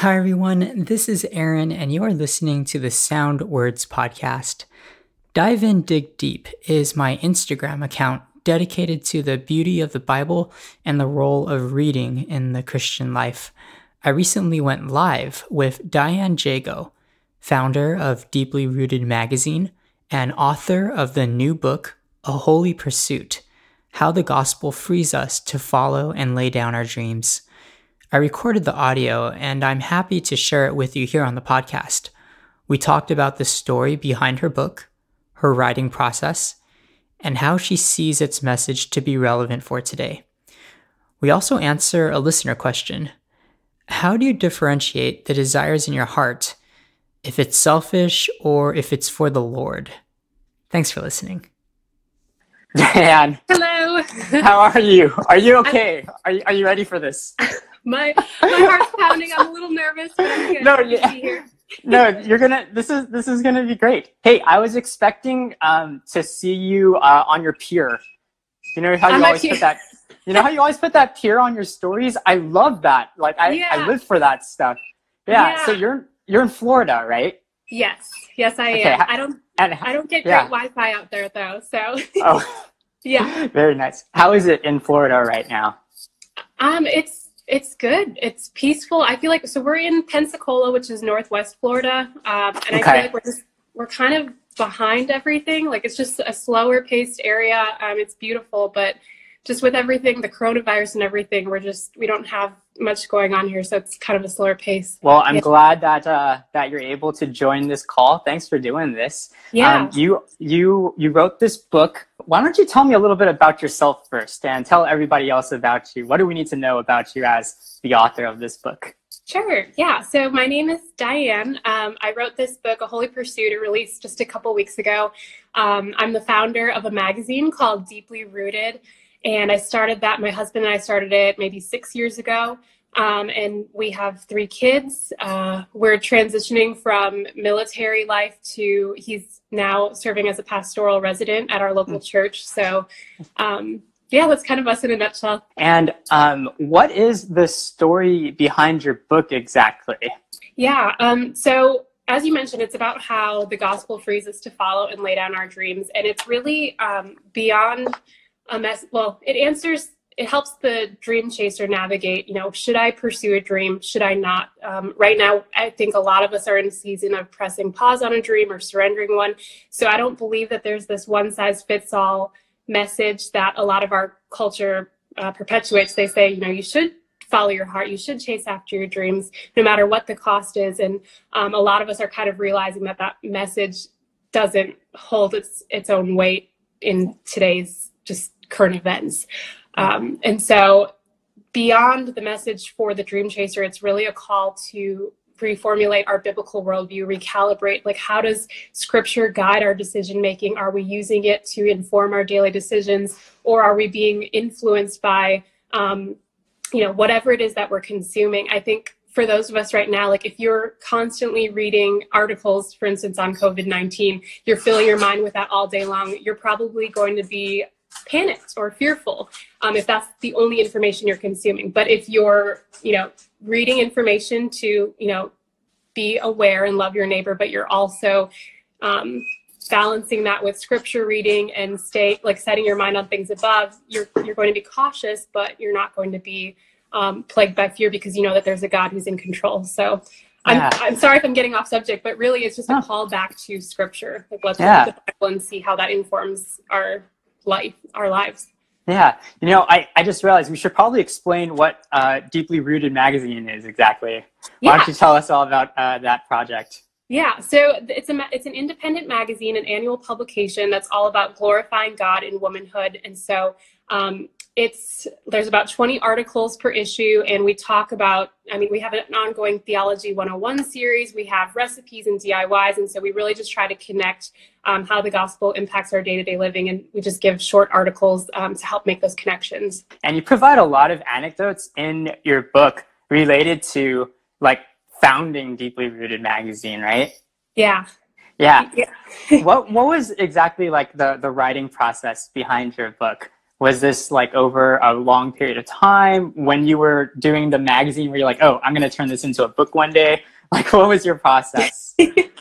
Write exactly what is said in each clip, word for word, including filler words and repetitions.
Hi, everyone. This is Aaron, and you are listening to the Sound Words Podcast. Dive In, Dig Deep is my Instagram account dedicated to the beauty of the Bible and the role of reading in the Christian life. I recently went live with Diane Jago, founder of Deeply Rooted Magazine and author of the new book, A Holy Pursuit: How the Gospel Frees Us to Follow and Lay Down Our Dreams. I recorded the audio, and I'm happy to share it with you here on the podcast. We talked about the story behind her book, her writing process, and how she sees its message to be relevant for today. We also answer a listener question. How do you differentiate the desires in your heart, if it's selfish or if it's for the Lord? Thanks for listening. Dan. Hello. How are you? Are you okay? Are you, are you ready for this? My my heart's pounding. I'm a little nervous, but I'm good. No, Good yeah. to be here. No, you're gonna. This is this is gonna be great. Hey, I was expecting um to see you uh, on your pier. You know how you On my always pier. put that. You know how you always put that pier on your stories. I love that. Like I, Yeah. I live for that stuff. Yeah. Yeah. So you're you're in Florida, right? Yes, yes, I Okay, am. ha- I don't And I don't get yeah. great Wi-Fi out there though. So Oh, yeah, very nice. How is it in Florida right now? um, it's it's good. It's peaceful. I feel like so we're in Pensacola, which is Northwest Florida, um, and I Okay. feel like we're just we're kind of behind everything. Like it's just a slower paced area. Um, it's beautiful, but just with everything, the coronavirus and everything, we're just we don't have much going on here, so it's kind of a slower pace. Well, I'm Yeah. glad that uh, that you're able to join this call. Thanks for doing this. Yeah. Um, you you you wrote this book. Why don't you tell me a little bit about yourself first, and tell everybody else about you? What do we need to know about you as the author of this book? Sure. Yeah. So my name is Diane. Um, I wrote this book, A Holy Pursuit. It released just a couple weeks ago. Um, I'm the founder of a magazine called Deeply Rooted. And I started that, my husband and I started it maybe six years ago. Um, and we have three kids. Uh, we're transitioning from military life to, he's now serving as a pastoral resident at our local church. So um, yeah, that's kind of us in a nutshell. And um, what is the story behind your book exactly? Yeah. Um, so as you mentioned, it's about how the gospel frees us to follow and lay down our dreams. And it's really um, beyond a mess. Well, it answers, it helps the dream chaser navigate, you know, should I pursue a dream? Should I not? Um, right now, I think a lot of us are in a season of pressing pause on a dream or surrendering one. So I don't believe that there's this one size fits all message that a lot of our culture uh, perpetuates. They say, you know, you should follow your heart. You should chase after your dreams, no matter what the cost is. And um, a lot of us are kind of realizing that that message doesn't hold its its own weight in today's just current events. Um, and so beyond the message for the dream chaser, it's really a call to reformulate our biblical worldview, recalibrate, like how does scripture guide our decision making? Are we using it to inform our daily decisions, or are we being influenced by, um, you know, whatever it is that we're consuming? I think for those of us right now, like if you're constantly reading articles, for instance, on COVID nineteen, you're filling your mind with that all day long, you're probably going to be panicked or fearful um, if that's the only information you're consuming. But if you're, you know, reading information to, you know, be aware and love your neighbor, but you're also um, balancing that with scripture reading and stay like setting your mind on things above, you're you're going to be cautious, but you're not going to be um, plagued by fear because you know that there's a God who's in control. So Yeah. I'm I'm sorry if I'm getting off subject, but really it's just a Oh. call back to scripture. Like let's Yeah. look at the Bible and see how that informs our life, our lives. Yeah, you know, I, I just realized we should probably explain what uh, Deeply Rooted Magazine is exactly. Why Yeah. don't you tell us all about uh, that project? Yeah, so it's a ma- it's an independent magazine, an annual publication that's all about glorifying God in womanhood. And so um, it's there's about twenty articles per issue, and we talk about, I mean, we have an ongoing Theology one oh one series, we have recipes and D I Ys, and so we really just try to connect um, how the gospel impacts our day-to-day living, and we just give short articles um, to help make those connections. And you provide a lot of anecdotes in your book related to like founding Deeply Rooted Magazine, right? Yeah. Yeah. Yeah. what what was exactly like the, the writing process behind your book? Was this like over a long period of time when you were doing the magazine? Were you like, oh, I'm going to turn this into a book one day? Like, what was your process?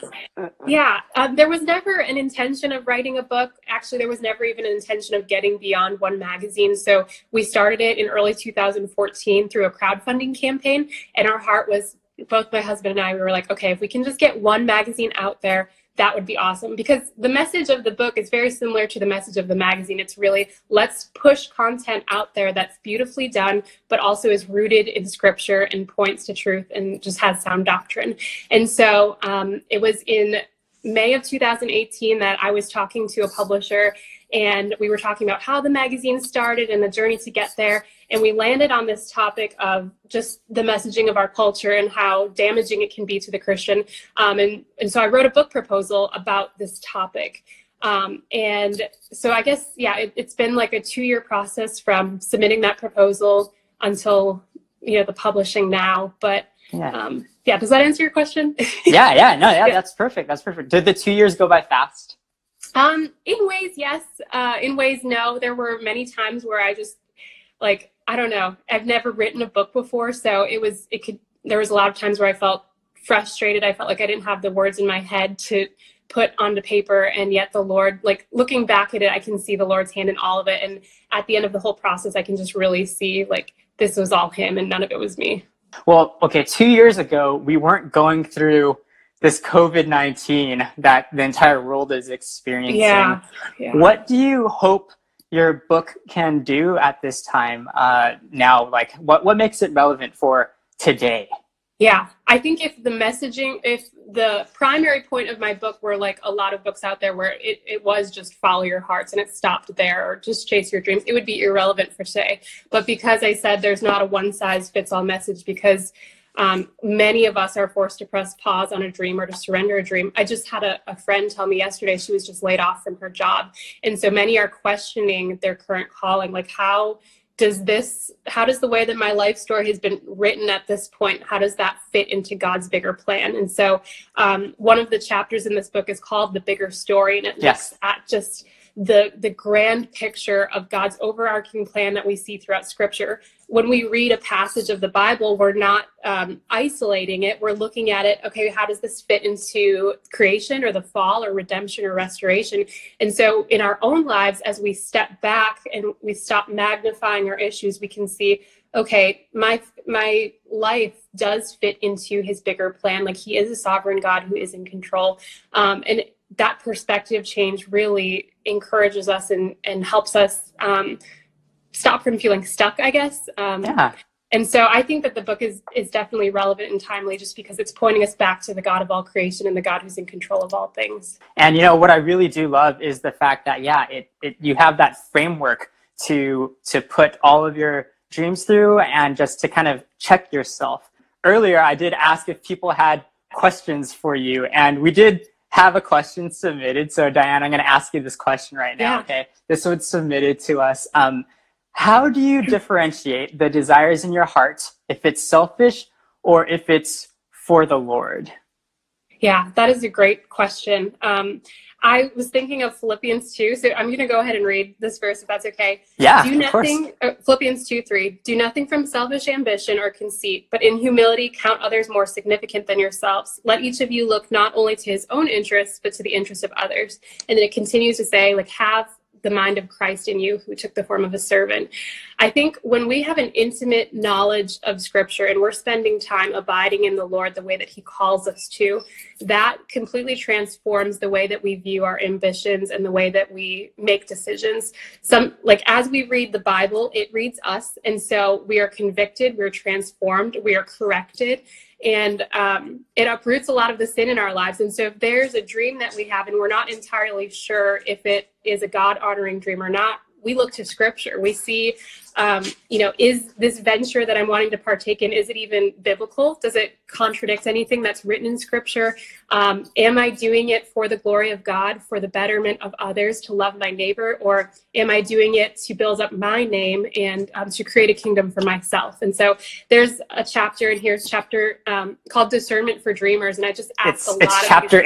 Yeah, um, there was never an intention of writing a book. Actually, there was never even an intention of getting beyond one magazine. So we started it in early two thousand fourteen through a crowdfunding campaign. And our heart was, both my husband and I, we were like, okay, if we can just get one magazine out there, that would be awesome. Because the message of the book is very similar to the message of the magazine. It's really, let's push content out there that's beautifully done, but also is rooted in scripture and points to truth and just has sound doctrine. And so um, it was in May of two thousand eighteen that I was talking to a publisher, and we were talking about how the magazine started and the journey to get there. And we landed on this topic of just the messaging of our culture and how damaging it can be to the Christian. Um, and, and so I wrote a book proposal about this topic. Um, and so I guess, yeah, it, it's been like a two-year process from submitting that proposal until, you know, the publishing now. But yeah, um, yeah does that answer your question? yeah, yeah, no, yeah, that's perfect. That's perfect. Did the two years go by fast? Um, in ways, yes. Uh, in ways, no. There were many times where I just, like, I don't know. I've never written a book before, so it was, it could, there was a lot of times where I felt frustrated. I felt like I didn't have the words in my head to put onto paper, and yet the Lord, like, looking back at it, I can see the Lord's hand in all of it. And at the end of the whole process, I can just really see, like, this was all him and none of it was me. Well, okay, two years ago, we weren't going through this COVID nineteen that the entire world is experiencing. Yeah, yeah. What do you hope your book can do at this time uh, now? Like, what, what makes it relevant for today? Yeah, I think if the messaging, if the primary point of my book were like a lot of books out there where it, it was just follow your hearts and it stopped there, or just chase your dreams, it would be irrelevant for today. But because I said there's not a one size fits all message, because um, many of us are forced to press pause on a dream or to surrender a dream. I just had a, a friend tell me yesterday she was just laid off from her job. And so many are questioning their current calling. Like, how does this, how does the way that my life story has been written at this point, how does that fit into God's bigger plan? And so um, one of the chapters in this book is called The Bigger Story, and it yes. looks at just the the grand picture of God's overarching plan that we see throughout Scripture. When we read a passage of the Bible, we're not um, isolating it. We're looking at it, okay, how does this fit into creation or the fall or redemption or restoration? And so in our own lives, as we step back and we stop magnifying our issues, we can see, okay, my my life does fit into his bigger plan. Like, he is a sovereign God who is in control. Um, and that perspective change really encourages us and, and helps us um, stop from feeling stuck, I guess. Um, yeah. And so I think that the book is is definitely relevant and timely, just because it's pointing us back to the God of all creation and the God who's in control of all things. And, you know, what I really do love is the fact that, yeah, it, it you have that framework to to put all of your dreams through and just to kind of check yourself. Earlier, I did ask if people had questions for you, and we did have a question submitted. So Diane, I'm going to ask you this question right now. Yeah. Okay. This was submitted to us. Um, how do you differentiate the desires in your heart, if it's selfish or if it's for the Lord? Yeah, that is a great question. Um, I was thinking of Philippians two, so I'm going to go ahead and read this verse if that's okay. Yeah, do of course. nothing, uh, Philippians two three, do nothing from selfish ambition or conceit, but in humility count others more significant than yourselves. Let each of you look not only to his own interests, but to the interests of others. And then it continues to say, like, have the mind of Christ in you, who took the form of a servant. I think when we have an intimate knowledge of Scripture and we're spending time abiding in the Lord the way that he calls us to, that completely transforms the way that we view our ambitions and the way that we make decisions. Some, like, as we read the Bible, it reads us. And so we are convicted, we're transformed, we are corrected. And um, it uproots a lot of the sin in our lives. And so if there's a dream that we have and we're not entirely sure if it is a God-honoring dream or not, we look to Scripture. We see, um, you know, is this venture that I'm wanting to partake in, is it even biblical? Does it contradict anything that's written in Scripture? Um, am I doing it for the glory of God, for the betterment of others, to love my neighbor? Or am I doing it to build up my name and um, to create a kingdom for myself? And so there's a chapter in here, chapter um, called Discernment for Dreamers. And I just asked it's, a lot it's of chapter these- eight.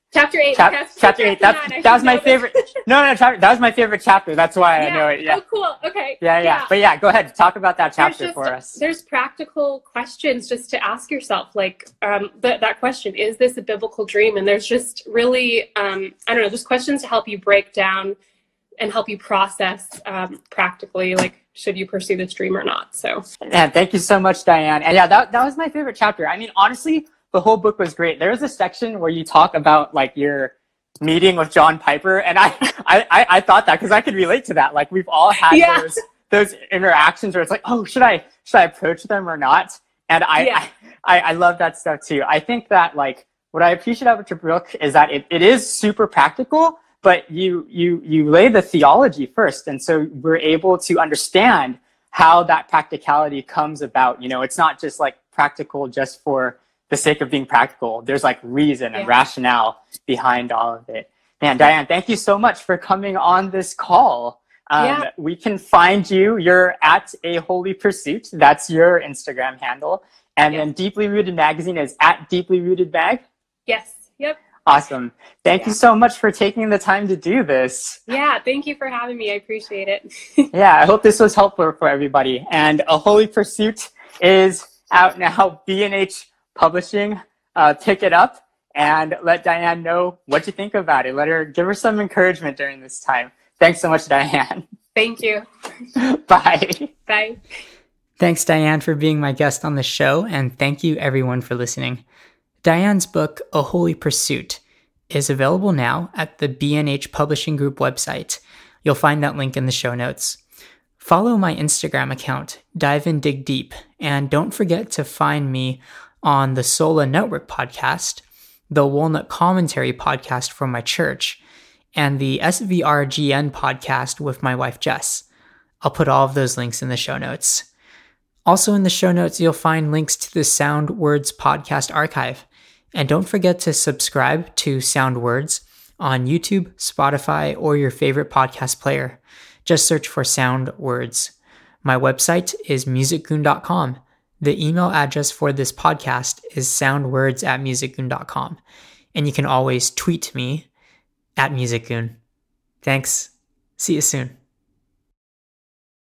Chapter eight. Chap- chapter, chapter eight. That's, nine, that was my this. favorite. No, no, chapter, that was my favorite chapter. That's why yeah. I know it. Yeah. Oh, cool. Okay. Yeah, yeah, yeah. But yeah, go ahead. Talk about that chapter just, for us. There's practical questions just to ask yourself, like um, th- that question, is this a biblical dream? And there's just really, um, I don't know, just questions to help you break down and help you process um, practically, like, should you pursue this dream or not? So yeah, thank you so much, Diane. And yeah, that, that was my favorite chapter. I mean, honestly, the whole book was great. There was a section where you talk about like your meeting with John Piper, and I I, I thought that because I could relate to that. Like we've all had yeah. those those interactions where it's like, oh, should I should I approach them or not? And I yeah. I, I, I love that stuff too. I think that like what I appreciate about your book is that it, it is super practical, but you you you lay the theology first, and so we're able to understand how that practicality comes about. You know, it's not just like practical just for the sake of being practical. There's like reason and yeah. rationale behind all of it. Man, Diane, thank you so much for coming on this call. Um, yeah. We can find you. You're at A Holy Pursuit. That's your Instagram handle. And yes. then Deeply Rooted Magazine is at Deeply Rooted Mag. Yes. Yep. Awesome. Thank yeah. you so much for taking the time to do this. Yeah. Thank you for having me. I appreciate it. Yeah. I hope this was helpful for everybody. And A Holy Pursuit is out now. B and H Publishing. Uh, pick it up and let Diane know what you think about it. Let her, give her some encouragement during this time. Thanks so much, Diane. Thank you. Bye. Bye. Thanks, Diane, for being my guest on the show, and thank you everyone for listening. Diane's book, A Holy Pursuit, is available now at the B and H Publishing Group website. You'll find that link in the show notes. Follow my Instagram account, Dive and Dig Deep, and don't forget to find me on the Sola Network podcast, the Walnut Commentary podcast from my church, and the S V R G N podcast with my wife Jess. I'll put all of those links in the show notes. Also in the show notes, you'll find links to the Sound Words podcast archive. And don't forget to subscribe to Sound Words on YouTube, Spotify, or your favorite podcast player. Just search for Sound Words. My website is musicgoon dot com. The email address for this podcast is soundwords at musicgoon dot com. And you can always tweet me at musicgoon. Thanks. See you soon.